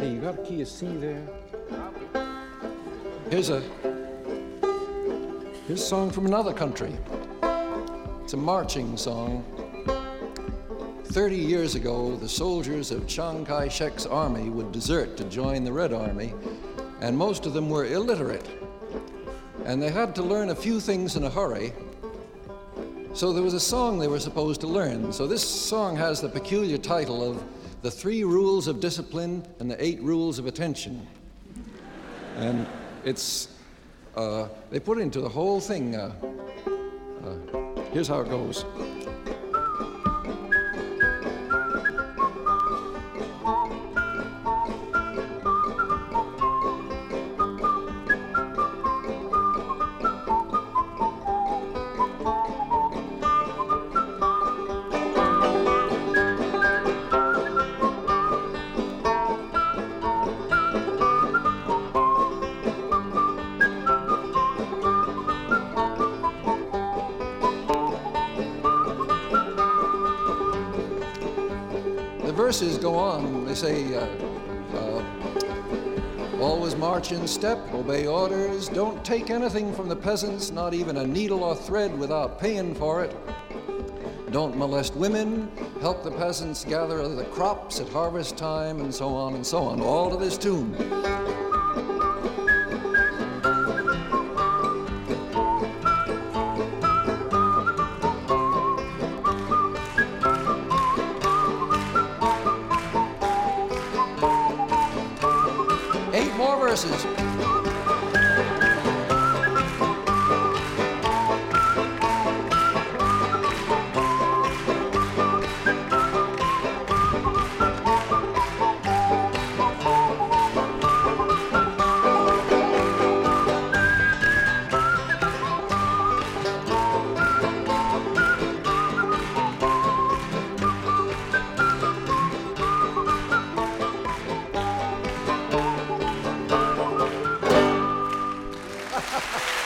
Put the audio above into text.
Hey, you got a key of C there? Here's a song from another country. It's a marching song. 30 years ago, the soldiers of Chiang Kai-shek's army would desert to join the Red Army, and most of them were illiterate. And they had to learn a few things in a hurry, so there was a song they were supposed to learn. So this song has the peculiar title of The 3 Rules of Discipline and the 8 Rules of Attention. And it's, they put into the whole thing. Here's how it goes. Verses go on. They say, always march in step, obey orders, don't take anything from the peasants, not even a needle or thread without paying for it. Don't molest women, help the peasants gather the crops at harvest time, and so on and so on, all to this tune. Verses. Ha ha ha!